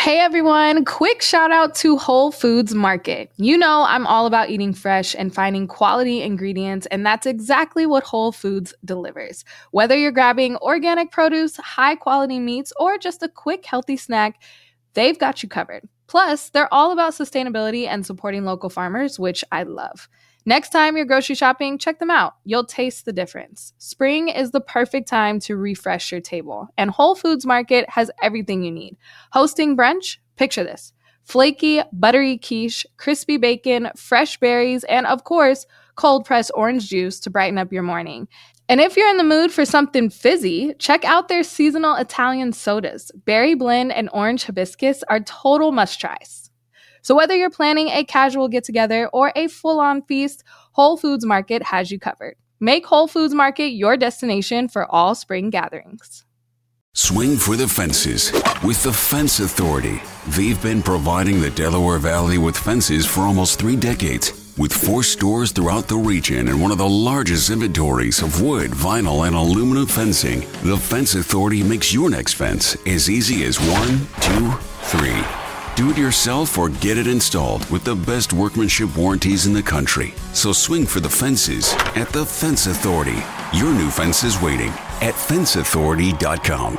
Hey everyone, quick shout out to Whole Foods Market. You know I'm all about eating fresh and finding quality ingredients, and that's exactly what Whole Foods delivers. Whether you're grabbing organic produce, high quality meats, or just a quick healthy snack, they've got you covered. Plus, they're all about sustainability and supporting local farmers, which I love. Next time you're grocery shopping, check them out. You'll taste the difference. Spring is the perfect time to refresh your table, and Whole Foods Market has everything you need. Hosting brunch? Picture this. Flaky, buttery quiche, crispy bacon, fresh berries, and of course, cold-pressed orange juice to brighten up your morning. And if you're in the mood for something fizzy, check out their seasonal Italian sodas. Berry blend and orange hibiscus are total must-tries. So whether you're planning a casual get-together or a full-on feast, Whole Foods Market has you covered. Make Whole Foods Market your destination for all spring gatherings. Swing for the fences with the Fence Authority. They've been providing the Delaware Valley with fences for almost 3 decades. With 4 stores throughout the region and one of the largest inventories of wood, vinyl, and aluminum fencing, the Fence Authority makes your next fence as easy as 1, 2, 3. Do it yourself or get it installed with the best workmanship warranties in the country. So swing for the fences at the Fence Authority. Your new fence is waiting at fenceauthority.com.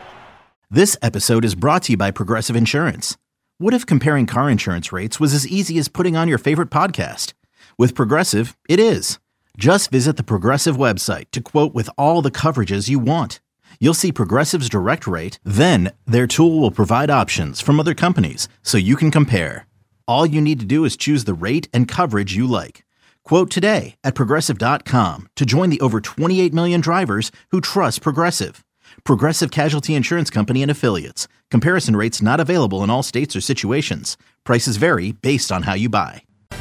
This episode is brought to you by Progressive Insurance. What if comparing car insurance rates was as easy as putting on your favorite podcast? With Progressive, it is. Just visit the Progressive website to quote with all the coverages you want. You'll see Progressive's direct rate, then their tool will provide options from other companies so you can compare. All you need to do is choose the rate and coverage you like. Quote today at Progressive.com to join the over 28 million drivers who trust Progressive. Progressive Casualty Insurance Company and Affiliates. Comparison rates not available in all states or situations. Prices vary based on how you buy.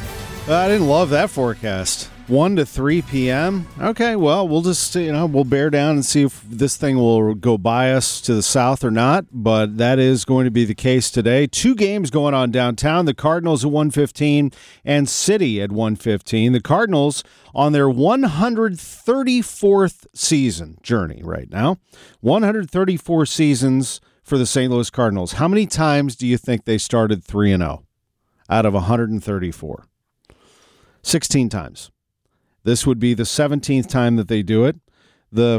I didn't love that forecast. 1 to 3 p.m. Okay, well, we'll just, we'll bear down and see if this thing will go by us to the south or not, but that is going to be the case today. 2 games going on downtown, the Cardinals at 1:15 and City at 1:15. The Cardinals on their 134th season journey right now. 134 seasons for the St. Louis Cardinals. How many times do you think they started 3-0 out of 134? 16 times. This would be the 17th time that they do it. The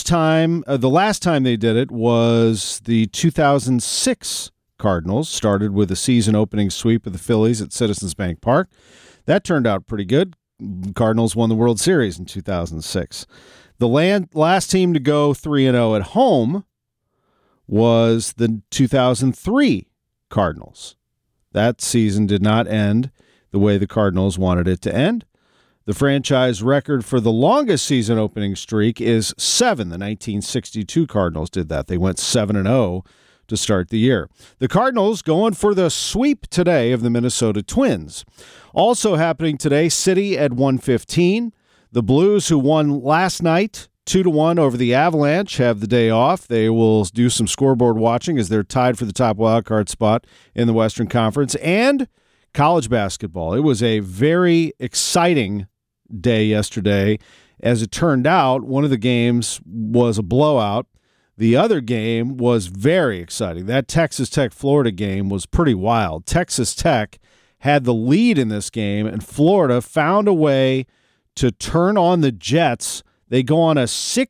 last time they did it was the 2006 Cardinals, started with a season opening sweep of the Phillies at Citizens Bank Park. That turned out pretty good. Cardinals won the World Series in 2006. The last team to go 3-0 at home was the 2003 Cardinals. That season did not end the way the Cardinals wanted it to end. The franchise record for the longest season opening streak is 7. The 1962 Cardinals did that. They went 7-0 to start the year. The Cardinals going for the sweep today of the Minnesota Twins. Also happening today, City at 1:15. The Blues, who won last night 2-1 over the Avalanche, have the day off. They will do some scoreboard watching as they're tied for the top wildcard spot in the Western Conference. And college basketball. It was a very exciting day yesterday. As it turned out, one of the games was a blowout. The other game was very exciting. That Texas Tech-Florida game was pretty wild. Texas Tech had the lead in this game, and Florida found a way to turn on the Jets. They go on a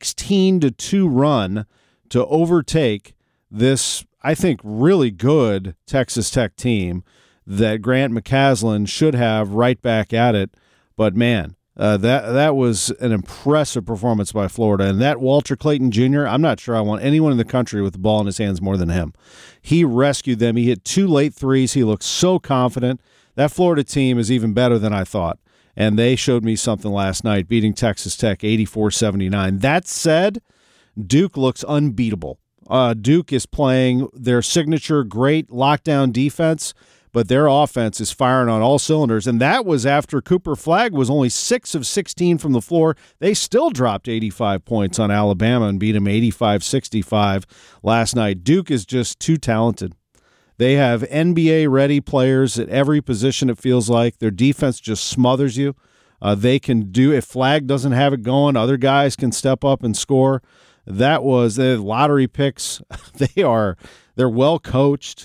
16-2 run to overtake this, I think, really good Texas Tech team that Grant McCasland should have right back at it. But, man, that was an impressive performance by Florida. And that Walter Clayton Jr., I'm not sure I want anyone in the country with the ball in his hands more than him. He rescued them. He hit 2 late threes. He looked so confident. That Florida team is even better than I thought. And they showed me something last night, beating Texas Tech 84-79. That said, Duke looks unbeatable. Duke is playing their signature great lockdown defense, but their offense is firing on all cylinders, and that was after Cooper Flagg was only 6 of 16 from the floor. They still dropped 85 points on Alabama and beat them 85-65 last night. Duke is just too talented. They have NBA-ready players at every position, it feels like. Their defense just smothers you. They can do, if Flagg doesn't have it going, other guys can step up and score. That was the lottery picks. They're well coached.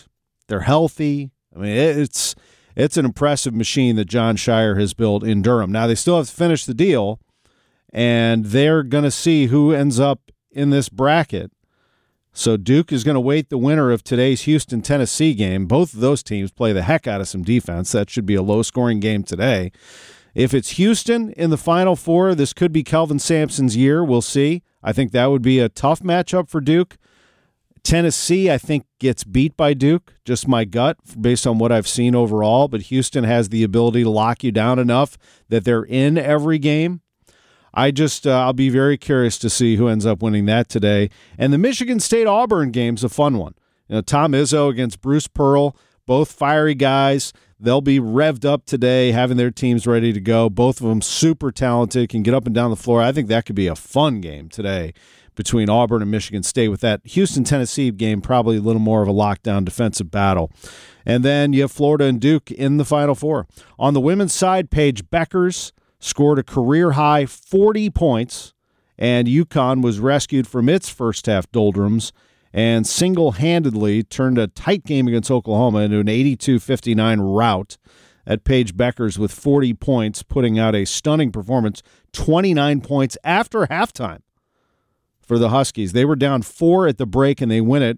They're healthy. I mean, it's an impressive machine that John Shire has built in Durham. Now, they still have to finish the deal, and they're going to see who ends up in this bracket. So Duke is going to wait the winner of today's Houston-Tennessee game. Both of those teams play the heck out of some defense. That should be a low-scoring game today. If it's Houston in the Final Four, this could be Kelvin Sampson's year. We'll see. I think that would be a tough matchup for Duke. Tennessee, I think, gets beat by Duke, just my gut, based on what I've seen overall. But Houston has the ability to lock you down enough that they're in every game. I'll be very curious to see who ends up winning that today. And the Michigan State-Auburn game's a fun one. Tom Izzo against Bruce Pearl, both fiery guys. They'll be revved up today, having their teams ready to go. Both of them super talented, can get up and down the floor. I think that could be a fun game today between Auburn and Michigan State, with that Houston-Tennessee game probably a little more of a lockdown defensive battle. And then you have Florida and Duke in the Final Four. On the women's side, Paige Beckers scored a career-high 40 points, and UConn was rescued from its first-half doldrums and single-handedly turned a tight game against Oklahoma into an 82-59 rout at Paige Beckers with 40 points, putting out a stunning performance, 29 points after halftime for the Huskies. They were down 4 at the break, and they win it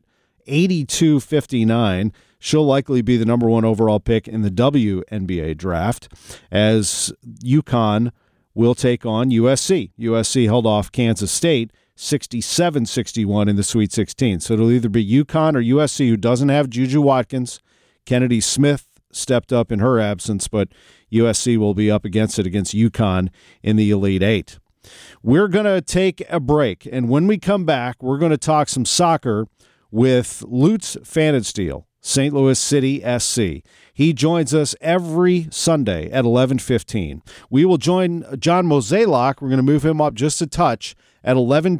82-59. She'll likely be the number 1 overall pick in the WNBA draft, as UConn will take on USC. USC held off Kansas State 67-61 in the Sweet 16. So it'll either be UConn or USC, who doesn't have Juju Watkins. Kennedy Smith stepped up in her absence, but USC will be up against UConn in the Elite Eight. We're going to take a break, and when we come back, we're going to talk some soccer with Lutz Pfannenstiel, St. Louis City SC. He joins us every Sunday at 11:15. We will join John Mozeliak. We're going to move him up just a touch at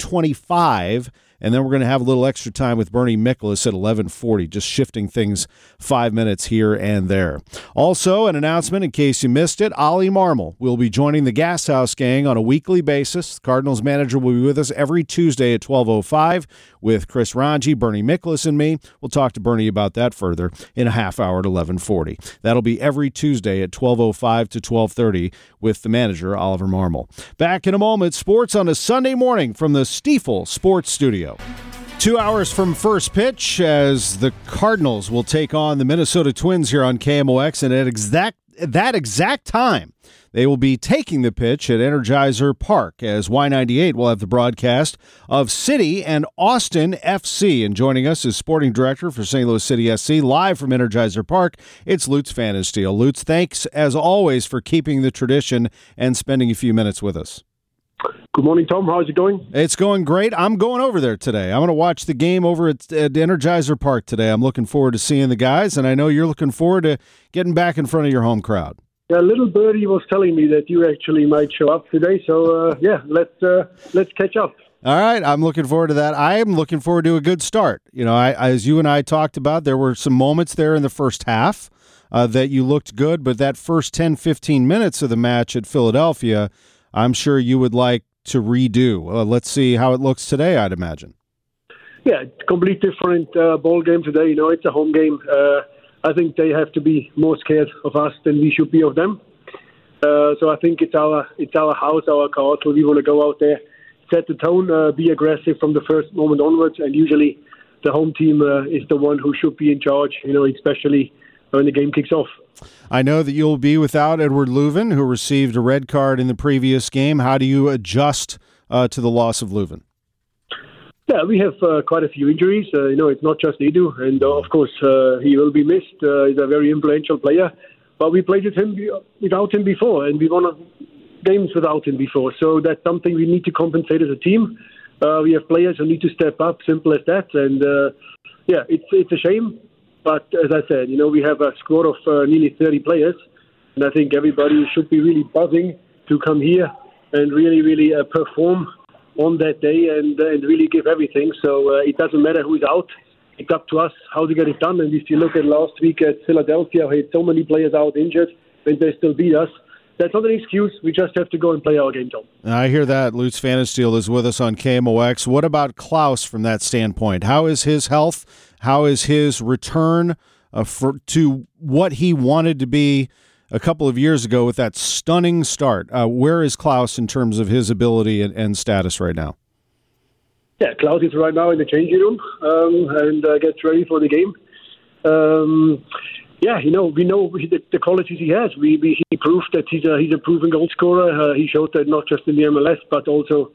11:25, and then we're going to have a little extra time with Bernie Miklasz at 11:40, just shifting things 5 minutes here and there. Also, an announcement in case you missed it, Ollie Marmol will be joining the Gas House Gang on a weekly basis. The Cardinals manager will be with us every Tuesday at 12:05 with Chris Ranji, Bernie Miklasz, and me. We'll talk to Bernie about that further in a half hour at 11:40. That'll be every Tuesday at 12:05 to 12:30 with the manager, Oliver Marmol. Back in a moment, sports on a Sunday morning from the Stiefel Sports Studio. 2 hours from first pitch as the Cardinals will take on the Minnesota Twins here on KMOX, and at that exact time, they will be taking the pitch at Energizer Park, as Y98 will have the broadcast of City and Austin FC. And joining us is sporting director for St. Louis City SC, live from Energizer Park, it's Lutz Pfannenstiel. Lutz, thanks as always for keeping the tradition and spending a few minutes with us. Good morning, Tom. How's it going? It's going great. I'm going over there today. I'm going to watch the game over at Energizer Park today. I'm looking forward to seeing the guys, and I know you're looking forward to getting back in front of your home crowd. Yeah, little birdie was telling me that you actually might show up today, so let's catch up. All right, I'm looking forward to that. I am looking forward to a good start. As you and I talked about, there were some moments there in the first half that you looked good, but that first 10, 15 minutes of the match at Philadelphia, I'm sure you would like to redo. Let's see how it looks today, I'd imagine. Yeah, it's a completely different ball game today. It's a home game. I think they have to be more scared of us than we should be of them. So I think it's our house, our court, so we want to go out there, set the tone, be aggressive from the first moment onwards, and usually the home team is the one who should be in charge, especially when the game kicks off. I know that you'll be without Edward Leuven, who received a red card in the previous game. How do you adjust to the loss of Leuven? Yeah, we have quite a few injuries. It's not just Edu, and of course he will be missed. He's a very influential player, but we played without him before, and we won games without him before. So that's something we need to compensate as a team. We have players who need to step up, simple as that. And it's a shame, but as I said, we have a squad of nearly 30 players, and I think everybody should be really buzzing to come here and really, really perform on that day and really give everything. So it doesn't matter who's out. It's up to us how to get it done. And if you look at last week at Philadelphia, we had so many players out injured and they still beat us. That's not an excuse. We just have to go and play our game, Tom. I hear that. Lutz Pfannenstiel is with us on KMOX. What about Klaus from that standpoint? How is his health? How is his return to what he wanted to be a couple of years ago with that stunning start. Where is Klaus in terms of his ability and status right now? Yeah, Klaus is right now in the changing room and gets ready for the game. We know the qualities he has. He proved that he's a proven goal scorer. He showed that not just in the MLS but also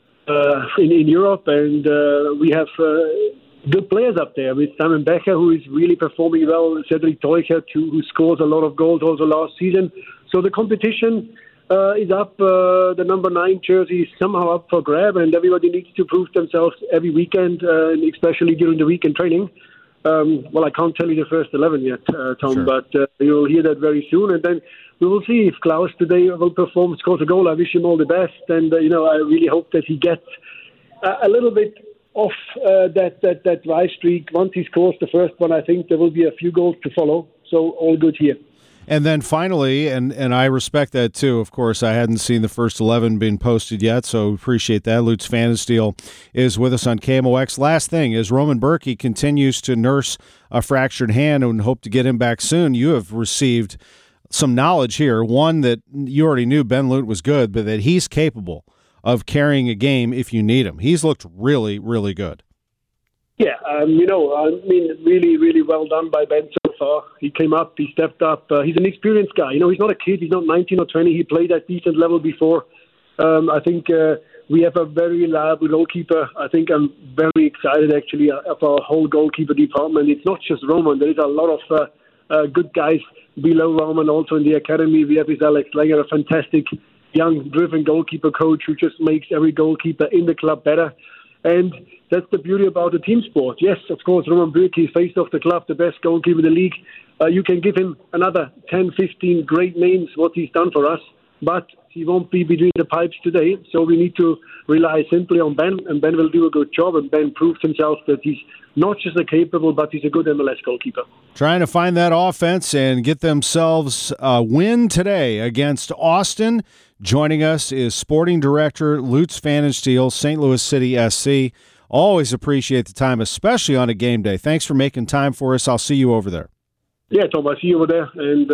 in Europe. And we have good players up there with Simon Becker, who is really performing well. Cedric Teuchert, who scores a lot of goals also last season. So the competition is up. The number 9 jersey is somehow up for grab, and everybody needs to prove themselves every weekend, especially during the weekend training. I can't tell you the first 11 yet, Tom, sure. But you'll hear that very soon. And then we will see if Klaus today will perform, scores a goal. I wish him all the best. And, I really hope that he gets a little bit off that drive streak. Once he scores the first one, I think there will be a few goals to follow. So all good here. And then finally, and I respect that too, of course, I hadn't seen the first 11 being posted yet, so appreciate that. Lutz Pfannenstiel is with us on KMOX. Last thing is Roman Bürki continues to nurse a fractured hand and hope to get him back soon. You have received some knowledge here. One, that you already knew Ben Lute was good, but that he's capable of carrying a game if you need him. He's looked really, really good. Yeah, really, really well done by Ben so far. He came up, he stepped up. He's an experienced guy. He's not a kid. He's not 19 or 20. He played at decent level before. I think we have a very reliable goalkeeper. I think I'm very excited, actually, of our whole goalkeeper department. It's not just Roman. There is a lot of good guys below Roman also in the academy. We have this Alex Langer, a fantastic young, driven goalkeeper coach who just makes every goalkeeper in the club better. And that's the beauty about the team sport. Yes, of course, Roman Bürki faced off the club, the best goalkeeper in the league. You can give him another 10, 15 great names, what he's done for us, but he won't be between the pipes today. So we need to rely simply on Ben, and Ben will do a good job. And Ben proved himself that he's not just a capable, but he's a good MLS goalkeeper. Trying to find that offense and get themselves a win today against Austin. Joining us is Sporting Director Lutz Pfannenstiel, St. Louis City SC. Always appreciate the time, especially on a game day. Thanks for making time for us. I'll see you over there. Yeah, Tom, I'll see you over there. And,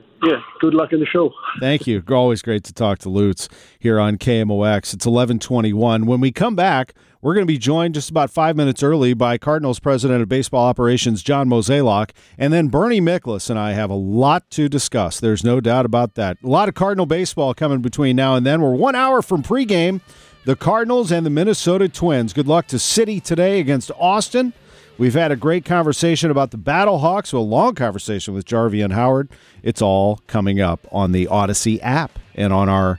good luck in the show. Thank you. Always great to talk to Lutz here on KMOX. It's 11:21. When we come back, we're going to be joined just about 5 minutes early by Cardinals President of Baseball Operations, John Mozeliak. And then Bernie Miklasz and I have a lot to discuss. There's no doubt about that. A lot of Cardinal baseball coming between now and then. We're 1 hour from pregame. The Cardinals and the Minnesota Twins. Good luck to City today against Austin. We've had a great conversation about the Battlehawks, a long conversation with Jarvian Howard. It's all coming up on the Odyssey app and on our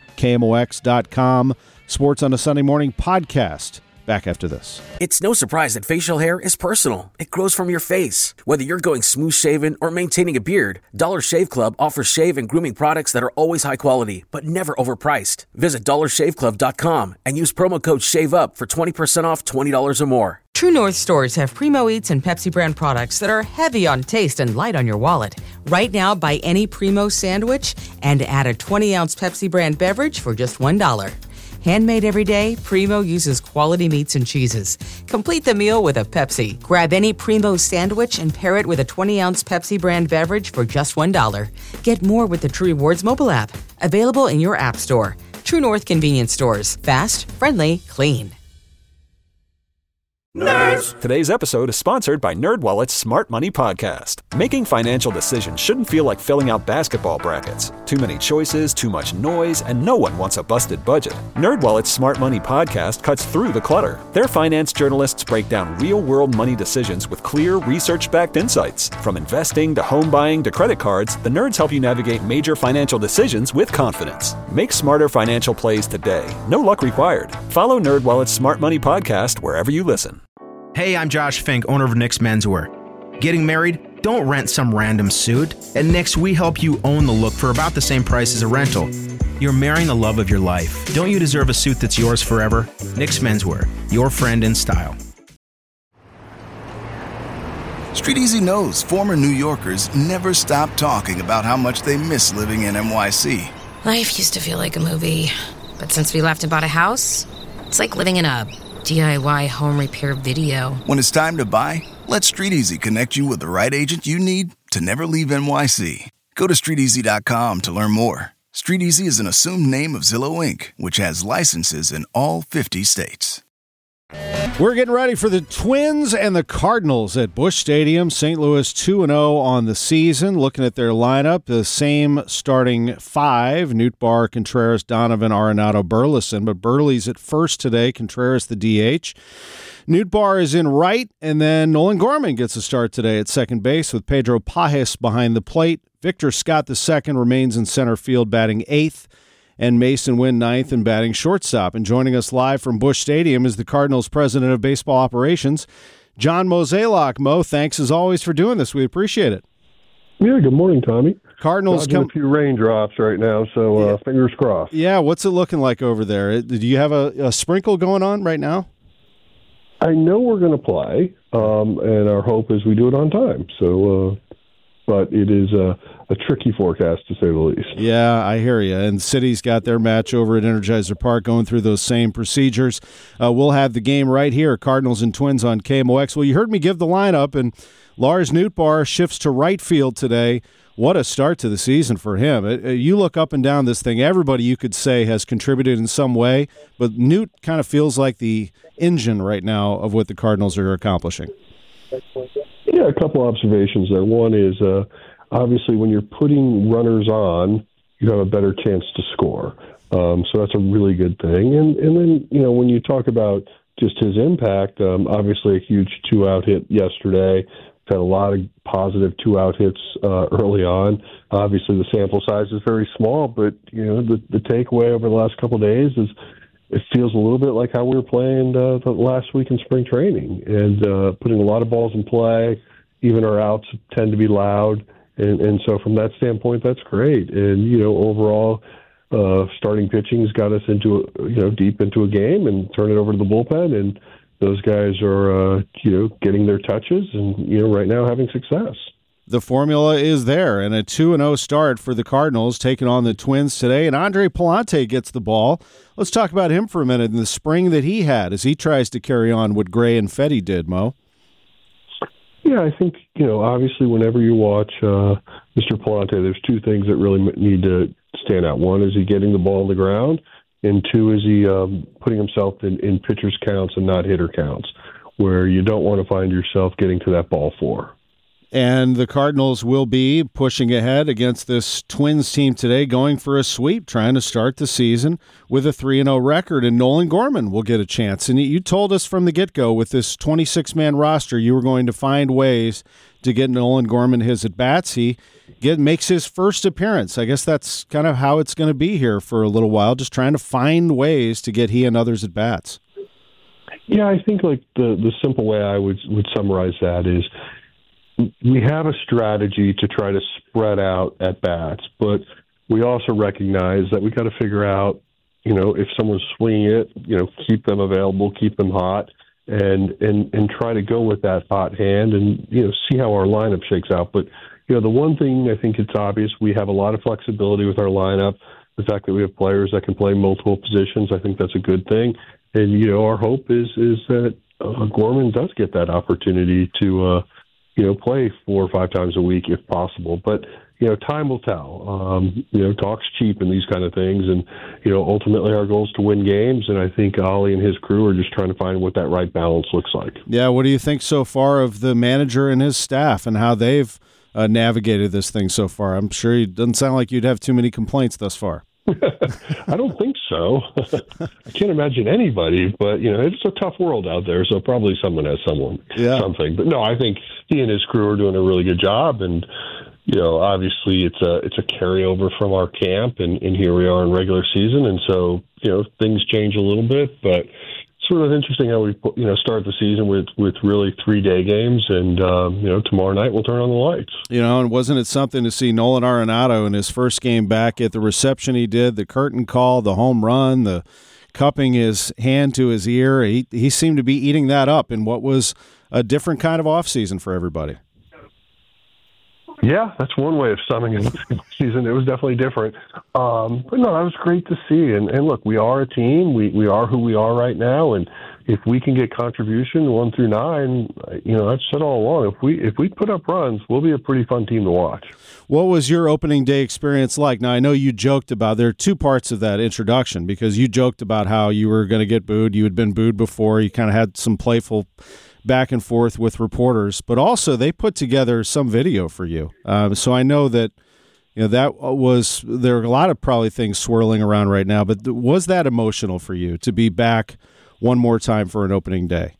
KMOX.com Sports on a Sunday Morning podcast. Back after this. It's no surprise that facial hair is personal. It grows from your face. Whether you're going smooth shaven or maintaining a beard, Dollar Shave Club offers shave and grooming products that are always high quality, but never overpriced. Visit DollarShaveClub.com and use promo code SHAVEUP for 20% off $20 or more. True North stores have Primo Eats and Pepsi brand products that are heavy on taste and light on your wallet. Right now, buy any Primo sandwich and add a 20-ounce Pepsi brand beverage for just $1. Handmade every day, Primo uses quality meats and cheeses. Complete the meal with a Pepsi. Grab any Primo sandwich and pair it with a 20-ounce Pepsi brand beverage for just $1. Get more with the True Rewards mobile app. Available in your app store. True North convenience stores. Fast, friendly, clean. Nerds! Today's episode is sponsored by NerdWallet's Smart Money Podcast. Making financial decisions shouldn't feel like filling out basketball brackets. Too many choices, too much noise, and no one wants a busted budget. NerdWallet's Smart Money Podcast cuts through the clutter. Their finance journalists break down real-world money decisions with clear, research-backed insights. From investing to home buying to credit cards, the nerds help you navigate major financial decisions with confidence. Make smarter financial plays today. No luck required. Follow NerdWallet's Smart Money Podcast wherever you listen. Hey, I'm Josh Fink, owner of Nick's Menswear. Getting married? Don't rent some random suit. At Nick's, we help you own the look for about the same price as a rental. You're marrying the love of your life. Don't you deserve a suit that's yours forever? Nick's Menswear, your friend in style. Street Easy knows former New Yorkers never stop talking about how much they miss living in NYC. Life used to feel like a movie, but since we left and bought a house, it's like living in a DIY home repair video. When it's time to buy, let Street Easy connect you with the right agent you need to never leave NYC. Go to StreetEasy.com to learn more. StreetEasy is an assumed name of Zillow Inc., which has licenses in all 50 states. We're getting ready for the Twins and the Cardinals at Busch Stadium. St. Louis 2-0 on the season. Looking at their lineup, the same starting five: Nootbaar, Contreras, Donovan, Arenado, Burleson. But Burley's at first today, Contreras the DH. Nootbaar is in right, and then Nolan Gorman gets a start today at second base with Pedro Pajes behind the plate. Victor Scott II remains in center field, batting eighth, and Mason Wynn ninth and batting shortstop. And joining us live from Busch Stadium is the Cardinals president of baseball operations, John Mozeliak. Mo, thanks as always for doing this. We appreciate it. Yeah, good morning, Tommy. Cardinals a few raindrops right now, so fingers crossed. Yeah, what's it looking like over there? Do you have a sprinkle going on right now? I know we're going to play, and our hope is we do it on time. So, but it is a tricky forecast, to say the least. Yeah, I hear you. And City's got their match over at Energizer Park, going through those same procedures. We'll have the game right here, Cardinals and Twins on KMOX. Well, you heard me give the lineup, and Lars Nootbaar shifts to right field today. What a start to the season for him. You look up and down this thing, everybody you could say has contributed in some way, but Newt kind of feels like the engine right now of what the Cardinals are accomplishing. Yeah, a couple observations there. One is, obviously, when you're putting runners on, you have a better chance to score. So that's a really good thing. And then, when you talk about just his impact, obviously a huge two-out hit yesterday. Had a lot of positive two-out hits early on. Obviously, the sample size is very small, but the takeaway over the last couple of days is it feels a little bit like how we were playing the last week in spring training, and putting a lot of balls in play. Even our outs tend to be loud, and so from that standpoint, that's great. And overall, starting pitching has got us into deep into a game, and turn it over to the bullpen, and those guys are, getting their touches and, right now having success. The formula is there, and a 2-0 start for the Cardinals taking on the Twins today. And Andre Pallante gets the ball. Let's talk about him for a minute and the spring that he had as he tries to carry on what Gray and Fetty did, Mo. Yeah, I think, obviously whenever you watch Mr. Pallante, there's two things that really need to stand out. One is he getting the ball on the ground, and two is he putting himself in pitchers' counts and not hitter counts, where you don't want to find yourself getting to that ball four. And the Cardinals will be pushing ahead against this Twins team today, going for a sweep, trying to start the season with a 3-0 record. And Nolan Gorman will get a chance. And you told us from the get-go with this 26-man roster, you were going to find ways to get Nolan Gorman his at-bats. He makes his first appearance. I guess that's kind of how it's going to be here for a little while, just trying to find ways to get he and others at-bats. Yeah, I think like the simple way I would summarize that is we have a strategy to try to spread out at-bats, but we also recognize that we got to figure out, if someone's swinging it, keep them available, keep them hot, and try to go with that hot hand and, see how our lineup shakes out. But, the one thing I think it's obvious, we have a lot of flexibility with our lineup. The fact that we have players that can play multiple positions, I think that's a good thing. And, our hope is that Gorman does get that opportunity to, play 4 or 5 times a week if possible. But, time will tell. Talk's cheap in these kind of things. And, ultimately our goal is to win games. And I think Ollie and his crew are just trying to find what that right balance looks like. Yeah, what do you think so far of the manager and his staff and how they've navigated this thing so far? I'm sure it doesn't sound like you'd have too many complaints thus far. I don't think so. I can't imagine anybody, but it's a tough world out there, so probably someone has something. But no, I think he and his crew are doing a really good job, and obviously it's a carryover from our camp, and here we are in regular season, and so things change a little bit, but sort of interesting how we start the season with really 3-day games, and tomorrow night we'll turn on the lights. And wasn't it something to see Nolan Arenado in his first game back at the reception he did, the curtain call, the home run, the cupping his hand to his ear. He seemed to be eating that up in what was a different kind of offseason for everybody. Yeah, that's one way of summing it. Season. It was definitely different. But no, that was great to see. And look, we are a team. We are who we are right now. And, if we can get contribution 1 through 9, I've said all along, if we put up runs, we'll be a pretty fun team to watch. What was your opening day experience like? Now, I know you joked about, there are two parts of that introduction, because you joked about how you were going to get booed. You had been booed before. You kind of had some playful back and forth with reporters, but also they put together some video for you. So I know that, there are a lot of probably things swirling around right now, but was that emotional for you to be back one more time for an opening day?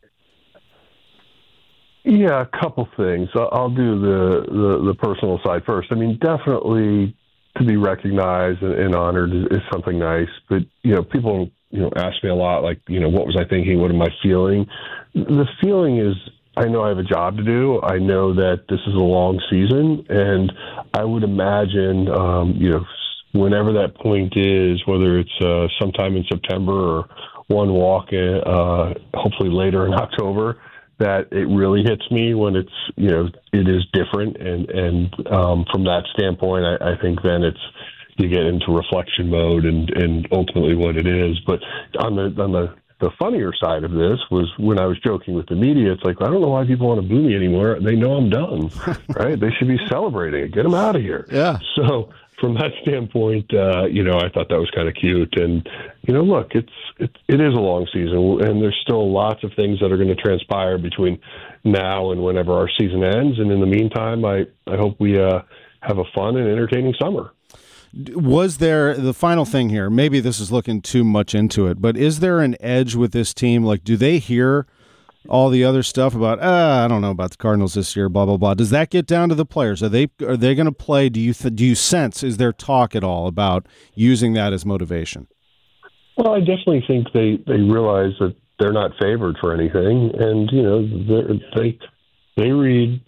Yeah, a couple things. I'll do the personal side first. I mean, definitely to be recognized and honored is something nice. But, people, ask me a lot, like, what was I thinking? What am I feeling? The feeling is, I know I have a job to do. I know that this is a long season, and I would imagine, whenever that point is, whether it's sometime in September or one walk, hopefully later in October, that it really hits me when it's, it is different. And from that standpoint, I think then you get into reflection mode and ultimately what it is. But on the funnier side of this was when I was joking with the media, it's like, I don't know why people want to boo me anymore. They know I'm done, right? They should be celebrating it. Get them out of here. Yeah. So from that standpoint, I thought that was kind of cute. And, look, it is a long season, and there's still lots of things that are going to transpire between now and whenever our season ends. And in the meantime, I hope we have a fun and entertaining summer. Was there, the final thing here, maybe this is looking too much into it, but is there an edge with this team? Like, do they hear all the other stuff about, I don't know about the Cardinals this year, blah, blah, blah? Does that get down to the players? Are they going to play? Do you sense, is there talk at all about using that as motivation? Well, I definitely think they realize that they're not favored for anything. And, they read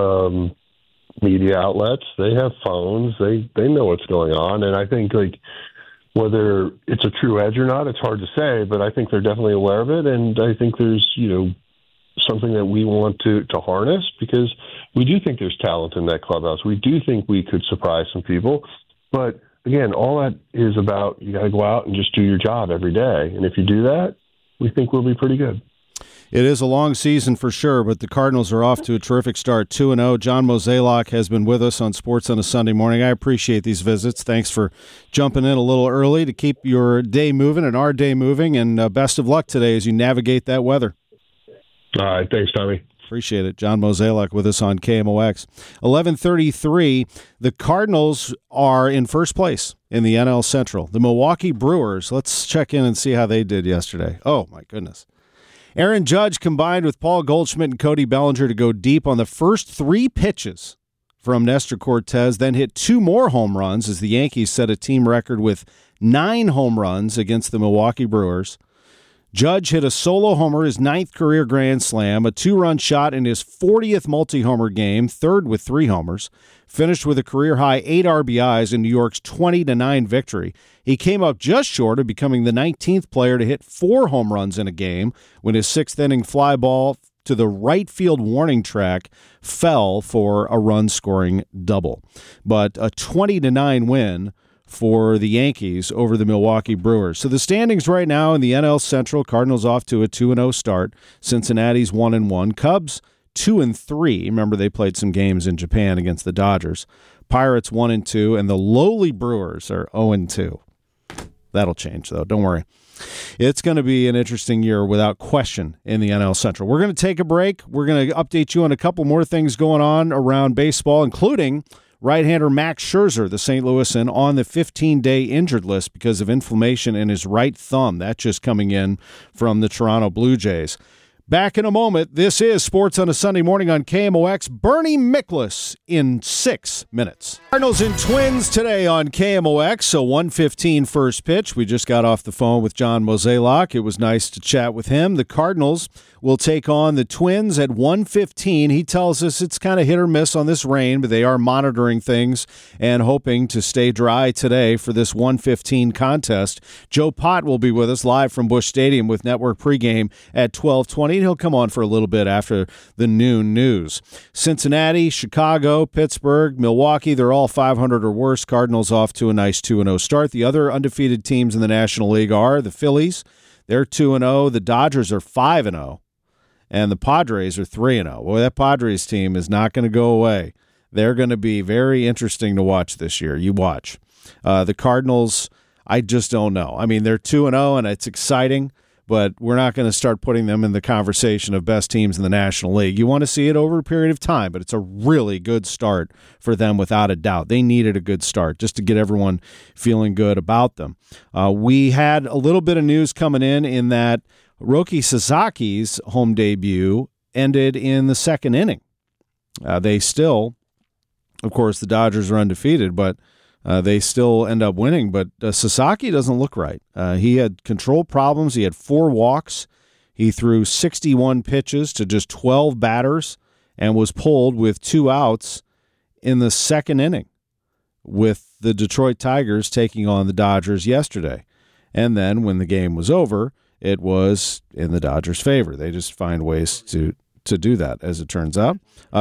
media outlets. They have phones. They know what's going on. And I think, whether it's a true edge or not, it's hard to say, but I think they're definitely aware of it. And I think there's, something that we want to harness, because we do think there's talent in that clubhouse. We do think we could surprise some people. But again, all that is about, you got to go out and just do your job every day. And if you do that, we think we'll be pretty good. It is a long season for sure, but the Cardinals are off to a terrific start, 2-0. John Mozeliak has been with us on Sports on a Sunday Morning. I appreciate these visits. Thanks for jumping in a little early to keep your day moving and our day moving, and best of luck today as you navigate that weather. All right. Thanks, Tommy. Appreciate it. John Mozeliak with us on KMOX. 11:33, the Cardinals are in first place in the NL Central. The Milwaukee Brewers, let's check in and see how they did yesterday. Oh, my goodness. Aaron Judge combined with Paul Goldschmidt and Cody Bellinger to go deep on the first 3 pitches from Nestor Cortez, then hit 2 more home runs as the Yankees set a team record with 9 home runs against the Milwaukee Brewers. Judge hit a solo homer, his 9th career grand slam, a 2-run shot in his 40th multi-homer game, 3rd with 3 homers, finished with a career-high 8 RBIs in New York's 20-9 victory. He came up just short of becoming the 19th player to hit 4 home runs in a game when his 6th-inning fly ball to the right field warning track fell for a run-scoring double. But a 20-9 win for the Yankees over the Milwaukee Brewers. So the standings right now in the NL Central, Cardinals off to a 2-0 start. Cincinnati's 1-1. Cubs 2-3. Remember, they played some games in Japan against the Dodgers. Pirates 1-2, and the lowly Brewers are 0-2. That'll change, though. Don't worry. It's going to be an interesting year without question in the NL Central. We're going to take a break. We're going to update you on a couple more things going on around baseball, including right-hander Max Scherzer, the St. Louisan, on the 15-day injured list because of inflammation in his right thumb. That's just coming in from the Toronto Blue Jays. Back in a moment. This is Sports on a Sunday Morning on KMOX. Bernie Miklasz in 6 minutes. Cardinals and Twins today on KMOX. So 1:15 first pitch. We just got off the phone with John Mozeliak. It was nice to chat with him. The Cardinals will take on the Twins at 1:15. He tells us it's kind of hit or miss on this rain, but they are monitoring things and hoping to stay dry today for this 1:15 contest. Joe Pott will be with us live from Busch Stadium with Network Pregame at 12:20. He'll come on for a little bit after the noon news. Cincinnati, Chicago, Pittsburgh, Milwaukee, they're all 500 or worse. Cardinals off to a nice 2-0 start. The other undefeated teams in the National League are the Phillies, They're 2-0. The Dodgers are 5-0. And the Padres are 3-0. Well, that Padres team is not going to go away. They're going to be very interesting to watch this year. You watch. The Cardinals, I just don't know. I mean, they're 2-0, and it's exciting, but we're not going to start putting them in the conversation of best teams in the National League. You want to see it over a period of time, but it's a really good start for them without a doubt. They needed a good start just to get everyone feeling good about them. We had a little bit of news coming in that Roki Sasaki's home debut ended in the second inning. They still, of course, the Dodgers are undefeated, but they still end up winning. But Sasaki doesn't look right. He had control problems. He had 4 walks. He threw 61 pitches to just 12 batters and was pulled with 2 outs in the second inning with the Detroit Tigers taking on the Dodgers yesterday. And then when the game was over, it was in the Dodgers' favor. They just find ways to do that, as it turns out.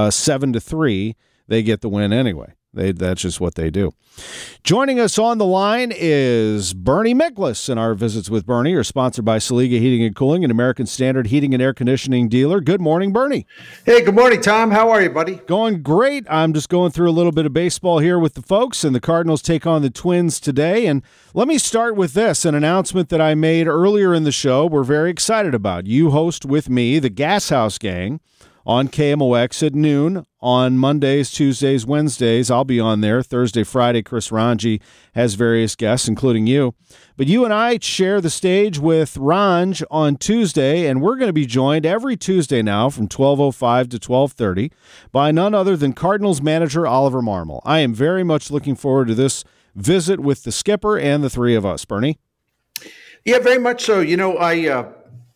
7-3, they get the win anyway. That's just what they do. Joining us on the line is Bernie Miklas, and our visits with Bernie are sponsored by Saliga Heating and Cooling, an American Standard heating and air conditioning dealer. Good morning, Bernie. Hey, good morning, Tom. How are you, buddy? Going great. I'm just going through a little bit of baseball here with the folks, and the Cardinals take on the Twins today. And let me start with this, an announcement that I made earlier in the show we're very excited about. You host with me the Gas House Gang on KMOX at noon on Mondays, Tuesdays, Wednesdays. I'll be on there. Thursday, Friday, Chris Ranji has various guests, including you. But you and I share the stage with Ranj on Tuesday, and we're going to be joined every Tuesday now from 12:05 to 12:30 by none other than Cardinals manager Oliver Marmol. I am very much looking forward to this visit with the skipper and the three of us. Bernie? Yeah, very much so. You know, I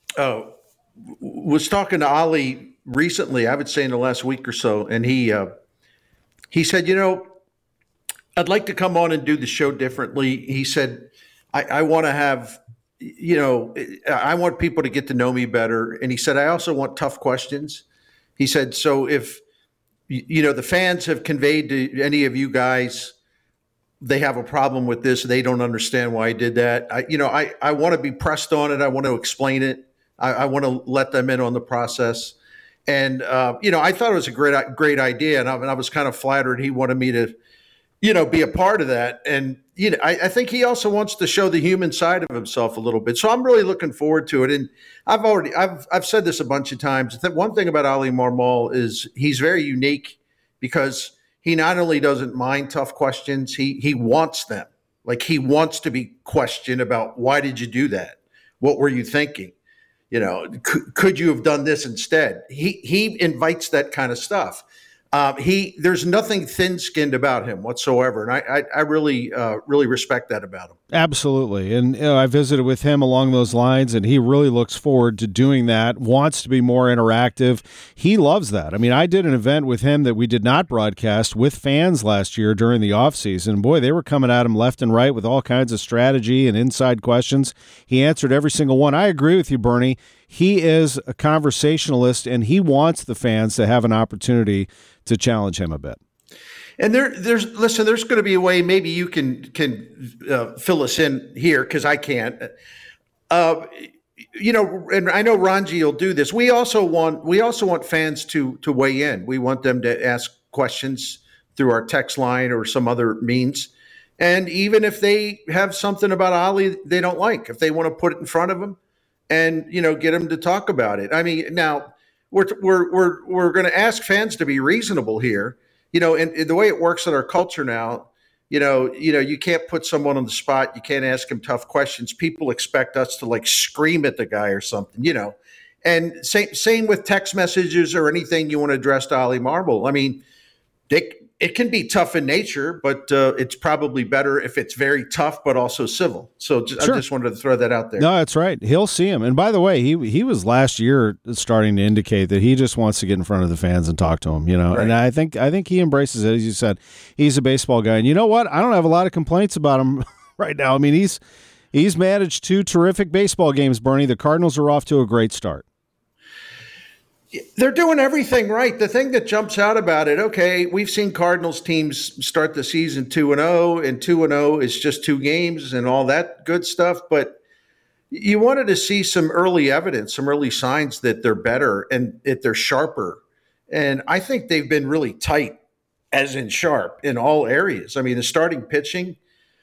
was talking to Ollie recently, I would say in the last week or so, and he said, you know, I'd like to come on and do the show differently. He said, I want to have, you know, I want people to get to know me better. And he said, I also want tough questions. He said, so if, you know, the fans have conveyed to any of you guys, they have a problem with this, they don't understand why I did that. I want to be pressed on it. I want to explain it. I want to let them in on the process. And, you know, I thought it was a great idea. And I was kind of flattered he wanted me to, you know, be a part of that. And, you know, I think he also wants to show the human side of himself a little bit. So I'm really looking forward to it. And I've said this a bunch of times. One thing about Oli Marmol is he's very unique because he not only doesn't mind tough questions, he wants them. Like he wants to be questioned about why did you do that? What were you thinking? You know, could you have done this instead? He invites that kind of stuff. There's nothing thin-skinned about him whatsoever, and I really respect that about him. Absolutely, and you know, I visited with him along those lines, and he really looks forward to doing that, wants to be more interactive. He loves that. I mean, I did an event with him that we did not broadcast with fans last year during the offseason. Boy, they were coming at him left and right with all kinds of strategy and inside questions. He answered every single one. I agree with you, Bernie. He is a conversationalist, and he wants the fans to have an opportunity to challenge him a bit. And there's going to be a way. Maybe you can fill us in here because I can't. You know, and I know Ranji will do this. We also want fans to weigh in. We want them to ask questions through our text line or some other means. And even if they have something about Oli they don't like, if they want to put it in front of them, and you know, get them to talk about it. I mean, now we're going to ask fans to be reasonable here. You know, and the way it works in our culture now, you know, you can't put someone on the spot. You can't ask them tough questions. People expect us to like scream at the guy or something, you know. And same with text messages or anything you want to address to Oli Marmol. I mean, it can be tough in nature, but it's probably better if it's very tough, but also civil. So sure. I just wanted to throw that out there. No, that's right. He'll see him. And by the way, he was last year starting to indicate that he just wants to get in front of the fans and talk to them, you know. Right. And I think he embraces it. As you said, he's a baseball guy. And you know what? I don't have a lot of complaints about him right now. I mean, he's managed 2 terrific baseball games, Bernie. The Cardinals are off to a great start. They're doing everything right. The thing that jumps out about it, okay, we've seen Cardinals teams start the season 2-0, and 2-0 is just 2 games and all that good stuff. But, you wanted to see some early evidence, some early signs that they're better and that they're sharper. And I think they've been really tight, as in sharp, in all areas. I mean, the starting pitching,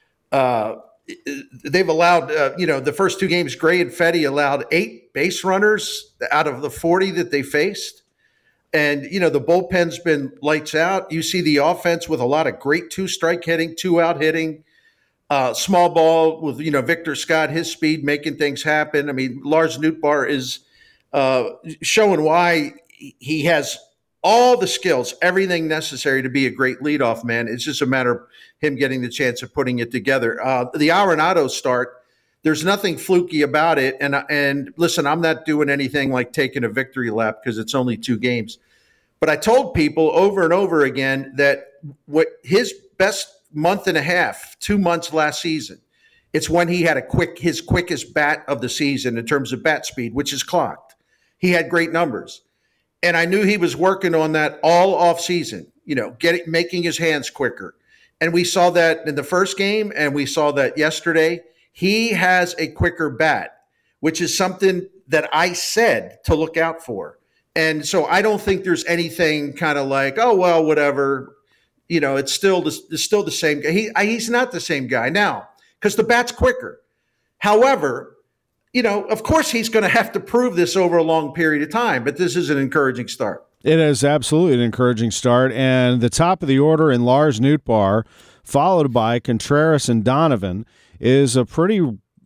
they've allowed, the first 2 games, Gray and Fedde allowed 8 base runners out of the 40 that they faced. And, the bullpen's been lights out. You see the offense with a lot of great 2-strike hitting, 2-out hitting, small ball with, Victor Scott, his speed, making things happen. I mean, Lars Nootbaar is showing why he has all the skills, everything necessary to be a great leadoff man. It's just a matter of him getting the chance of putting it together. The Arenado start, there's nothing fluky about it. And listen, I'm not doing anything like taking a victory lap because it's only 2 games. But I told people over and over again that what his best month and a half, 2 months last season, it's when he had his quickest bat of the season in terms of bat speed, which is clocked. He had great numbers. And I knew he was working on that all off season, making his hands quicker. And we saw that in the first game, and we saw that yesterday. He has a quicker bat, which is something that I said to look out for. And so I don't think there's anything kind of like, oh, well, whatever. It's still the same guy. He's not the same guy now because the bat's quicker. However, of course he's going to have to prove this over a long period of time, but this is an encouraging start. It is absolutely an encouraging start. And the top of the order in Lars Nootbaar, followed by Contreras and Donovan, is a pretty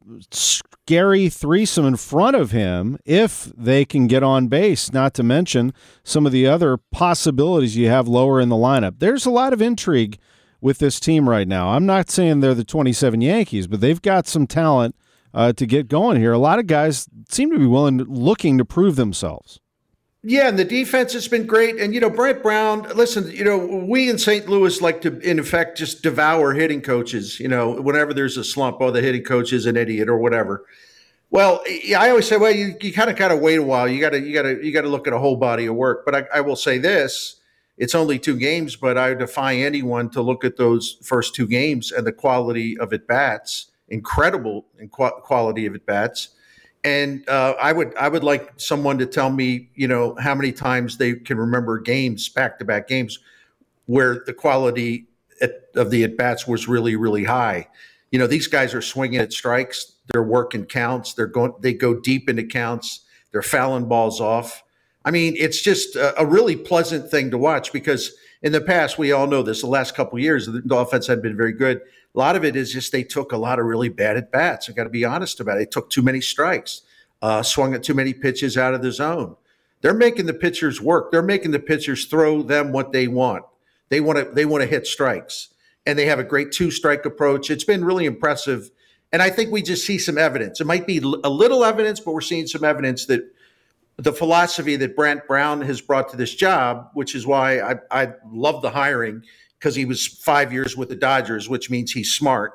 scary threesome in front of him if they can get on base, not to mention some of the other possibilities you have lower in the lineup. There's a lot of intrigue with this team right now. I'm not saying they're the 27 Yankees, but they've got some talent to get going here. A lot of guys seem to be looking to prove themselves. Yeah, and the defense has been great. And, Brent Brown, listen, we in St. Louis like to, in effect, just devour hitting coaches, whenever there's a slump, the hitting coach is an idiot or whatever. Well, I always say, well, you kind of got to wait a while. You got to look at a whole body of work. But I will say this, it's only 2 games, but I defy anyone to look at those first 2 games and the quality of at-bats, incredible quality of at-bats. And I would like someone to tell me, how many times they can remember games, back-to-back games, where the quality of the at-bats was really, really high. These guys are swinging at strikes. They're working counts. They go deep into counts. They're fouling balls off. I mean, it's just a really pleasant thing to watch because in the past, we all know this, the last couple of years, the offense hadn't been very good. A lot of it is just they took a lot of really bad at-bats. I got to be honest about it. They took too many strikes, swung at too many pitches out of the zone. They're making the pitchers work. They're making the pitchers throw them what they want. They want to hit strikes, and they have a great 2-strike approach. It's been really impressive, and I think we just see some evidence. It might be a little evidence, but we're seeing some evidence that the philosophy that Brent Brown has brought to this job, which is why I love the hiring, because he was 5 years with the Dodgers, which means he's smart.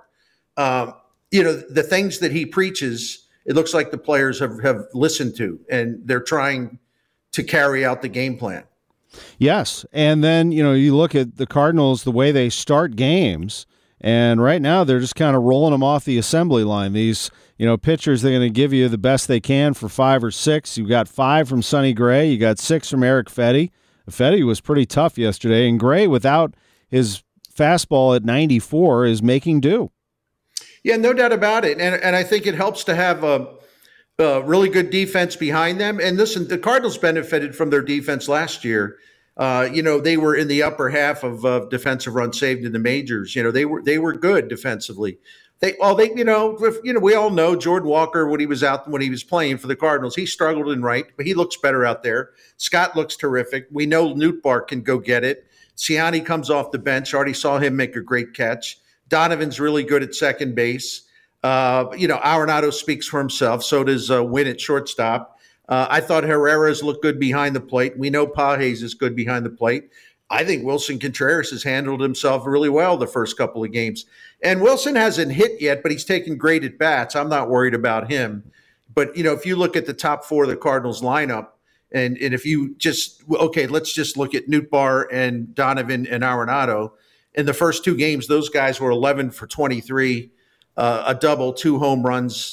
The things that he preaches, it looks like the players have listened to, and they're trying to carry out the game plan. Yes, and then, you look at the Cardinals, the way they start games, and right now they're just kind of rolling them off the assembly line. These, pitchers, they're going to give you the best they can for 5 or 6. You got 5 from Sonny Gray. You got 6 from Erick Fedde. Fedde was pretty tough yesterday, and Gray, without his fastball at 94, is making do. Yeah, no doubt about it. And I think it helps to have a really good defense behind them. And listen, the Cardinals benefited from their defense last year. They were in the upper half of defensive runs saved in the majors. They were good defensively. We all know Jordan Walker when he was playing for the Cardinals, he struggled in right, but he looks better out there. Scott looks terrific. We know Nootbaar can go get it. Ciani comes off the bench. Already saw him make a great catch. Donovan's really good at second base. Arenado speaks for himself. So does Wynn at shortstop. I thought Herrera's looked good behind the plate. We know Pages is good behind the plate. I think Wilson Contreras has handled himself really well the first couple of games. And Wilson hasn't hit yet, but he's taken great at bats. I'm not worried about him. But, if you look at the top 4 of the Cardinals lineup, and if you let's just look at Nootbaar and Donovan and Arenado. In the first 2 games, those guys were 11 for 23, a double, 2 home runs,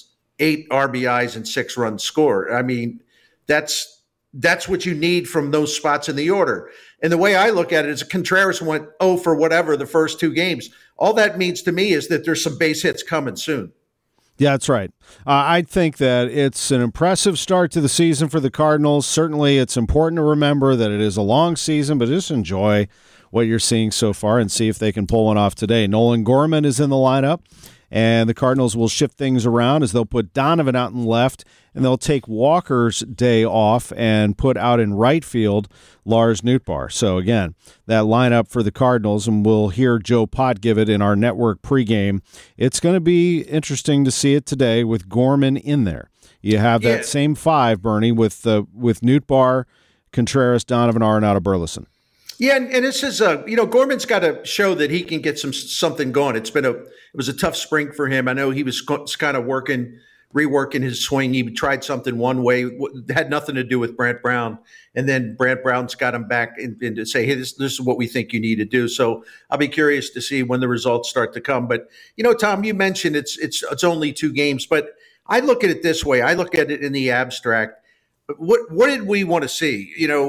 8 RBIs and 6 runs scored. I mean, that's what you need from those spots in the order. And the way I look at it is Contreras went 0 for whatever the first 2 games. All that means to me is that there's some base hits coming soon. Yeah, that's right. I think that it's an impressive start to the season for the Cardinals. Certainly, it's important to remember that it is a long season, but just enjoy what you're seeing so far and see if they can pull one off today. Nolan Gorman is in the lineup, and the Cardinals will shift things around as they'll put Donovan out in left, and they'll take Walker's day off and put out in right field Lars Nootbaar. So, again, that lineup for the Cardinals, and we'll hear Joe Pott give it in our network pregame. It's going to be interesting to see it today with Gorman in there. You have that same 5, Bernie, with Nootbaar, Contreras, Donovan, Arenado, Burleson. Yeah, and this is Gorman's got to show that he can get something going. It was a tough spring for him. I know he was kind of reworking his swing. He tried something one way, it had nothing to do with Brant Brown, and then Brant Brown's got him back and to say, hey, this is what we think you need to do. So I'll be curious to see when the results start to come. But Tom, you mentioned it's only 2 games, but I look at it this way. I look at it in the abstract. What did we want to see?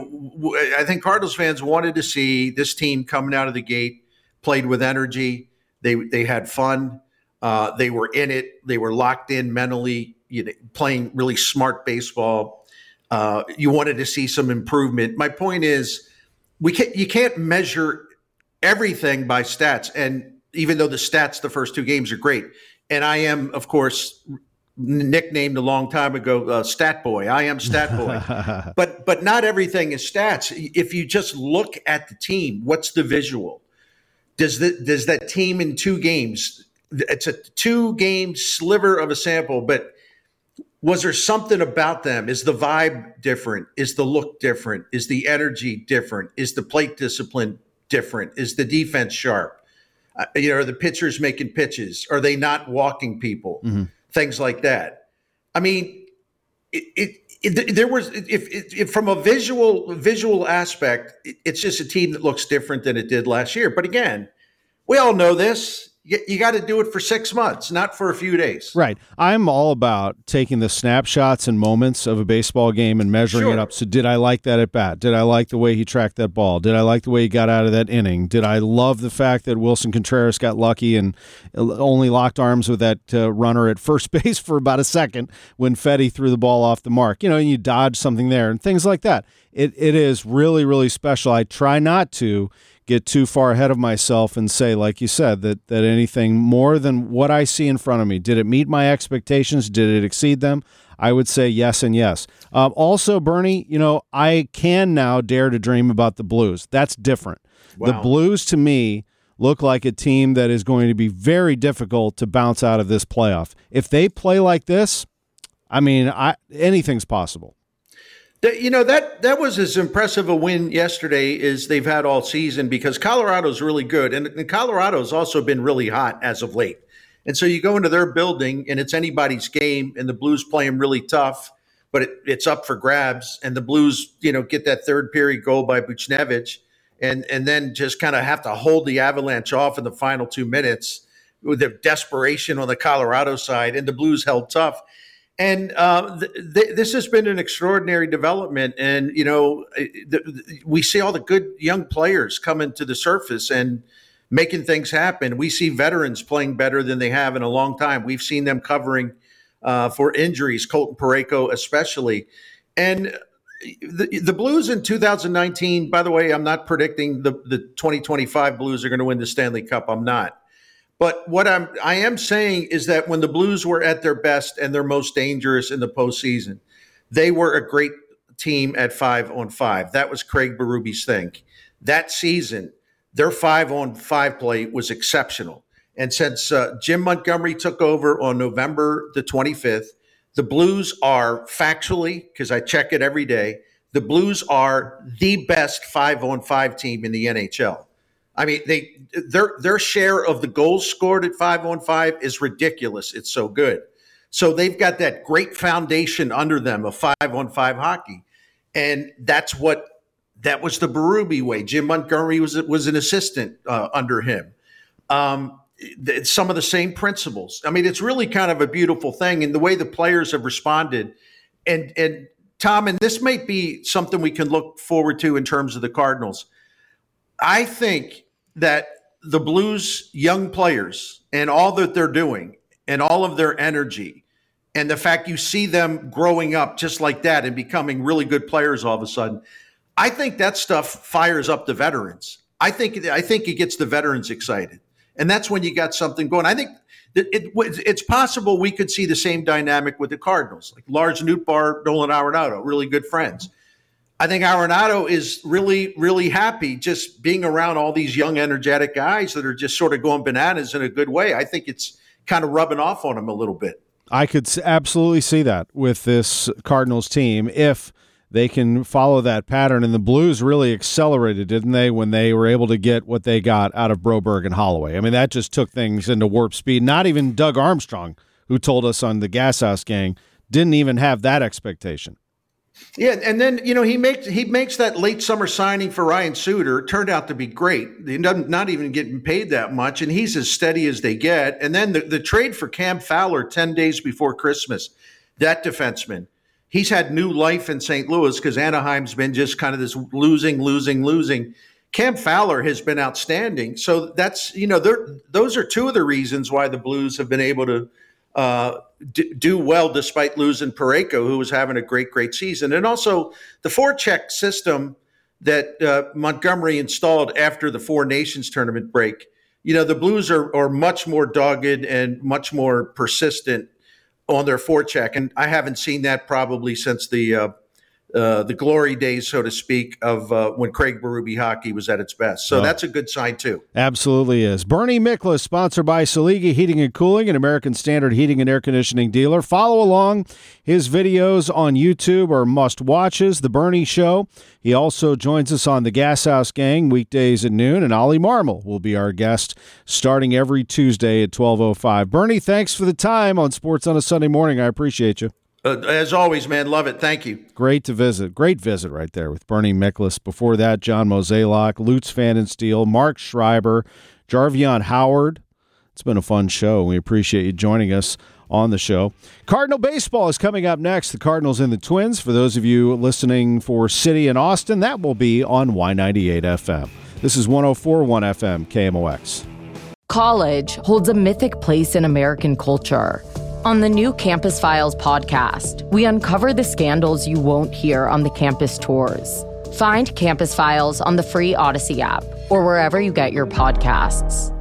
I think Cardinals fans wanted to see this team coming out of the gate, played with energy. They had fun. They were in it. They were locked in mentally, playing really smart baseball. You wanted to see some improvement. My point is, you can't measure everything by stats. And even though the stats the first 2 games are great, and I am, of course, nicknamed a long time ago, Stat Boy. I am Stat Boy. but not everything is stats. If you just look at the team, what's the visual? Does that team in 2 games, it's a 2-game sliver of a sample, but was there something about them? Is the vibe different? Is the look different? Is the energy different? Is the plate discipline different? Is the defense sharp? Are the pitchers making pitches? Are they not walking people? Mm-hmm. Things like that. I mean, there was if from a visual aspect, it's just a team that looks different than it did last year. But again, we all know this. You got to do it for 6 months, not for a few days. Right. I'm all about taking the snapshots and moments of a baseball game and measuring it up. So did I like that at bat? Did I like the way he tracked that ball? Did I like the way he got out of that inning? Did I love the fact that Wilson Contreras got lucky and only locked arms with that runner at first base for about a second when Fedde threw the ball off the mark? And you dodge something there and things like that. It is really, really special. I try not to get too far ahead of myself and say, like you said, that anything more than what I see in front of me. Did it meet my expectations? Did it exceed them? I would say yes and yes. Also, Bernie, I can now dare to dream about the Blues. That's different. Wow. The Blues, to me, look like a team that is going to be very difficult to bounce out of this playoff. If they play like this, anything's possible. That was as impressive a win yesterday as they've had all season because Colorado's really good. And Colorado's also been really hot as of late. And so you go into their building and it's anybody's game and the Blues play them really tough, but it's up for grabs. And the Blues, get that third period goal by Buchnevich and then just kind of have to hold the Avalanche off in the final 2 minutes with the desperation on the Colorado side. And the Blues held tough. And this has been an extraordinary development. And, we see all the good young players coming to the surface and making things happen. We see veterans playing better than they have in a long time. We've seen them covering for injuries, Colton Parayko especially. And the Blues in 2019, by the way, I'm not predicting the 2025 Blues are going to win the Stanley Cup. I'm not. But what I am saying is that when the Blues were at their best and their most dangerous in the postseason, they were a great team at 5-on-5. That was Craig Berube's thing. That season, their 5-on-5 play was exceptional. And since Jim Montgomery took over on November the 25th, the Blues are factually, because I check it every day, the Blues are the best 5-on-5 team in the NHL. I mean, their share of the goals scored at 5-on-5 is ridiculous. It's so good. So they've got that great foundation under them of 5-on-5 hockey. And that was the Berube way. Jim Montgomery was an assistant under him. some of the same principles. I mean, it's really kind of a beautiful thing, and the way the players have responded. And Tom, and this might be something we can look forward to in terms of the Cardinals. I think that the Blues young players and all that they're doing and all of their energy and the fact you see them growing up just like that and becoming really good players all of a sudden, I think that stuff fires up the veterans. I think it gets the veterans excited. And that's when you got something going. I think that it's possible we could see the same dynamic with the Cardinals, like Lars Nootbaar, Nolan Arenado, really good friends. I think Arenado is really, really happy just being around all these young, energetic guys that are just sort of going bananas in a good way. I think it's kind of rubbing off on him a little bit. I could absolutely see that with this Cardinals team if they can follow that pattern. And the Blues really accelerated, didn't they, when they were able to get what they got out of Broberg and Holloway? I mean, that just took things into warp speed. Not even Doug Armstrong, who told us on the Gas House Gang, didn't even have that expectation. Yeah, and then he makes that late summer signing for Ryan Suter. It turned out to be great. He doesn't not even getting paid that much, and he's as steady as they get. And then the trade for Cam Fowler 10 days before Christmas, that defenseman, he's had new life in St. Louis because Anaheim's been just kind of this losing. Cam Fowler has been outstanding. So that's those are two of the reasons why the Blues have been able to do well despite losing Parayko, who was having a great season. And also the forecheck system that Montgomery installed after the Four Nations tournament break. The Blues are much more dogged and much more persistent on their forecheck. And I haven't seen that probably since the glory days, so to speak, of when Craig Berube hockey was at its best. So that's a good sign, too. Absolutely is. Bernie Miklasz, sponsored by Saligi Heating and Cooling, an American Standard heating and air conditioning dealer. Follow along. His videos on YouTube are must-watches. The Bernie Show. He also joins us on the Gas House Gang weekdays at noon, and Ollie Marmol will be our guest starting every Tuesday at 12:05. Bernie, thanks for the time on Sports on a Sunday Morning. I appreciate you. As always, man, love it. Thank you. Great visit right there with Bernie Miklasz. Before that, John Mozeliak, Lutz Pfannenstiel, Mark Schreiber, Jarvion Howard. It's been a fun show. We appreciate you joining us on the show. Cardinal baseball is coming up next. The Cardinals and the Twins. For those of you listening for City and Austin, that will be on Y98 FM. This is 104.1 FM KMOX. College holds a mythic place in American culture. On the new Campus Files podcast, we uncover the scandals you won't hear on the campus tours. Find Campus Files on the free Odyssey app or wherever you get your podcasts.